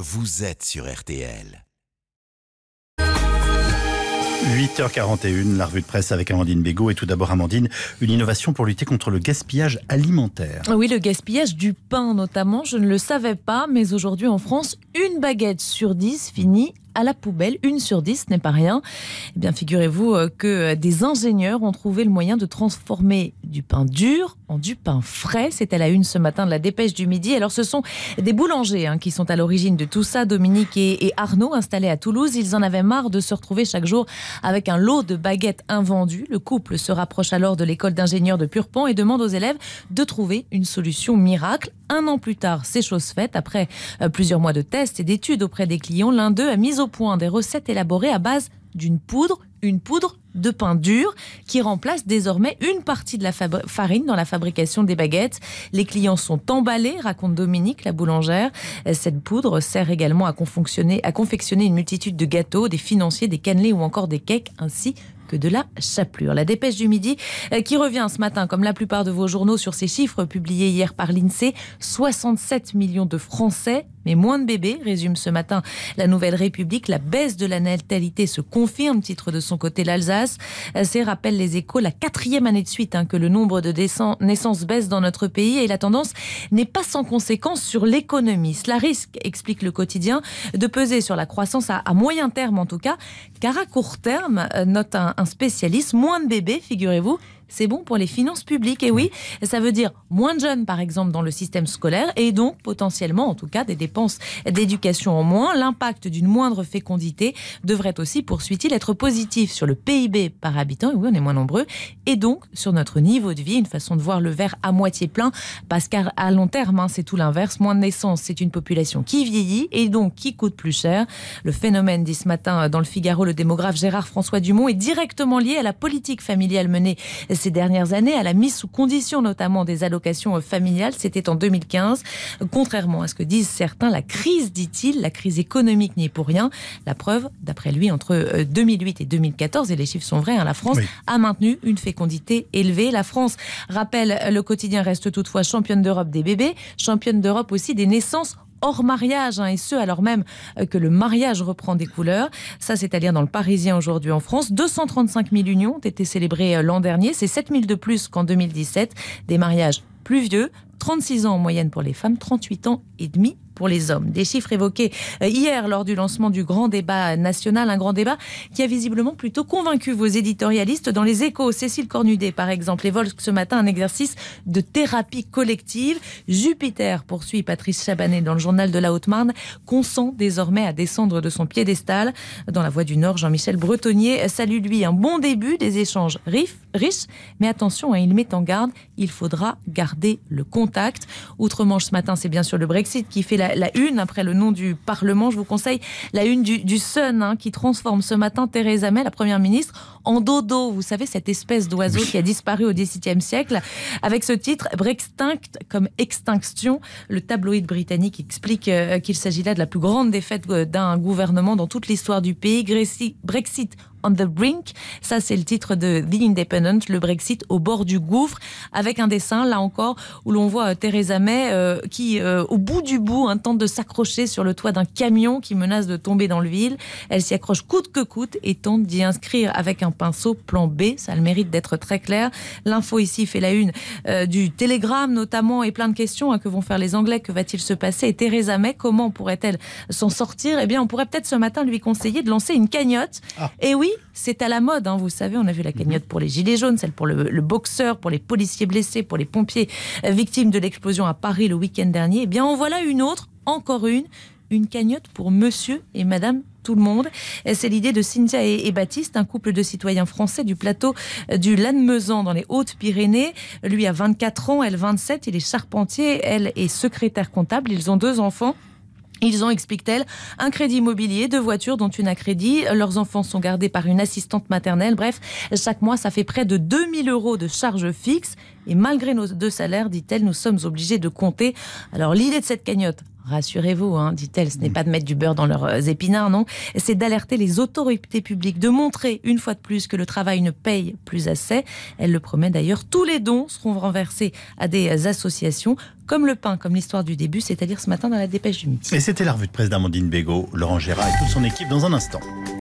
vous êtes sur RTL. 8h41, la revue de presse avec Amandine Bégaud. Et tout d'abord, Amandine, une innovation pour lutter contre le gaspillage alimentaire. Oui, le gaspillage du pain notamment, je ne le savais pas, mais aujourd'hui en France, une baguette sur 10 finit à la poubelle. 1 sur 10 n'est pas rien. Eh bien, figurez-vous que des ingénieurs ont trouvé le moyen de transformer du pain dur en du pain frais. C'est à la une ce matin de la Dépêche du Midi. Alors, ce sont des boulangers qui sont à l'origine de tout ça. Dominique et Arnaud, installés à Toulouse, ils en avaient marre de se retrouver chaque jour avec un lot de baguettes invendues. Le couple se rapproche alors de l'école d'ingénieurs de Purpan et demande aux élèves de trouver une solution miracle. 1 an plus tard, c'est chose faite. Après plusieurs mois de tests et d'études auprès des clients, l'un d'eux a mis au point des recettes élaborées à base d'une poudre, une poudre de pain dur qui remplace désormais une partie de la farine dans la fabrication des baguettes. Les clients sont emballés, raconte Dominique, la boulangère. Cette poudre sert également à confectionner une multitude de gâteaux, des financiers, des cannelés ou encore des cakes, ainsi que de la chapelure. La Dépêche du Midi qui revient ce matin, comme la plupart de vos journaux, sur ces chiffres publiés hier par l'INSEE. 67 millions de Français, mais moins de bébés, résume ce matin la Nouvelle République. La baisse de la natalité se confirme, titre de son côté l'Alsace. C'est, rappelle les Échos, la 4e année de suite que le nombre de naissances baisse dans notre pays, et la tendance n'est pas sans conséquence sur l'économie. Cela risque, explique le quotidien, de peser sur la croissance à moyen terme en tout cas, car à court terme, note un spécialiste, moins de bébés, figurez-vous, c'est bon pour les finances publiques. Et oui, ça veut dire moins de jeunes, par exemple, dans le système scolaire, et donc potentiellement, en tout cas, des dépenses d'éducation en moins. L'impact d'une moindre fécondité devrait aussi, poursuit-il, être positif sur le PIB par habitant, et oui, on est moins nombreux, et donc sur notre niveau de vie, une façon de voir le verre à moitié plein, parce qu'à long terme, c'est tout l'inverse. Moins de naissances, c'est une population qui vieillit, et donc qui coûte plus cher. Le phénomène, dit ce matin dans le Figaro le démographe Gérard-François Dumont, est directement lié à la politique familiale menée ces dernières années, à la mise sous condition notamment des allocations familiales. C'était en 2015. Contrairement à ce que disent certains, la crise, dit-il, la crise économique n'y est pour rien. La preuve, d'après lui, entre 2008 et 2014, et les chiffres sont vrais, la France a maintenu une fécondité élevée. La France, rappelle le quotidien, reste toutefois championne d'Europe des bébés, championne d'Europe aussi des naissances hors mariage, et ce alors même que le mariage reprend des couleurs. Ça, c'est à lire dans le Parisien aujourd'hui en France. 235 000 unions ont été célébrées l'an dernier, c'est 7 000 de plus qu'en 2017. Des mariages plus vieux, 36 ans en moyenne pour les femmes, 38 ans et demi pour les hommes. Des chiffres évoqués hier lors du lancement du grand débat national, un grand débat qui a visiblement plutôt convaincu vos éditorialistes. Dans les Échos, Cécile Cornudet par exemple évoque ce matin un exercice de thérapie collective. Jupiter, poursuit Patrice Chabanet dans le journal de la Haute-Marne, consent désormais à descendre de son piédestal. Dans la Voix du Nord, Jean-Michel Bretonnier salue lui un bon début, des échanges riches, mais attention, il met en garde, il faudra garder le contact. Outre-Manche ce matin, c'est bien sûr le Brexit qui fait la une après le nom du Parlement. Je vous conseille la une du Sun qui transforme ce matin Theresa May, la Première ministre, en dodo. Vous savez, cette espèce d'oiseau qui a disparu au XVIIe siècle. Avec ce titre, Brextinct comme extinction, le tabloïd britannique explique qu'il s'agit là de la plus grande défaite d'un gouvernement dans toute l'histoire du pays. Brexit on the brink, ça c'est le titre de The Independent, le Brexit au bord du gouffre, avec un dessin là encore où l'on voit Theresa May qui au bout du bout tente de s'accrocher sur le toit d'un camion qui menace de tomber dans le vide. Elle s'y accroche coûte que coûte et tente d'y inscrire avec un pinceau plan B, ça a le mérite d'être très clair. L'info ici fait la une du Télégramme notamment, et plein de questions que vont faire les Anglais, que va-t-il se passer, et Theresa May, comment pourrait-elle s'en sortir? Eh bien on pourrait peut-être ce matin lui conseiller de lancer une cagnotte. Et oui, c'est à la mode, vous savez, on a vu la cagnotte pour les gilets jaunes, celle pour le boxeur, pour les policiers blessés, pour les pompiers victimes de l'explosion à Paris le week-end dernier. Eh bien, en voilà une autre, encore une cagnotte pour monsieur et madame tout le monde. C'est l'idée de Cynthia et Baptiste, un couple de citoyens français du plateau du Lannemezan dans les Hautes-Pyrénées. Lui a 24 ans, elle 27, il est charpentier, elle est secrétaire comptable, ils ont 2 enfants. Ils ont, explique-t-elle, un crédit immobilier, 2 voitures dont une à crédit. Leurs enfants sont gardés par une assistante maternelle. Bref, chaque mois, ça fait près de 2 000 € de charges fixes. Et malgré nos 2 salaires, dit-elle, nous sommes obligés de compter. Alors l'idée de cette cagnotte, rassurez-vous, dit-elle, ce n'est pas de mettre du beurre dans leurs épinards, non. C'est d'alerter les autorités publiques, de montrer une fois de plus que le travail ne paye plus assez. Elle le promet d'ailleurs, tous les dons seront renversés à des associations, comme le pain, comme l'histoire du début, c'est-à-dire ce matin dans la Dépêche du Midi. Et c'était la revue de presse d'Amandine Bégaud. Laurent Gérard et toute son équipe dans un instant.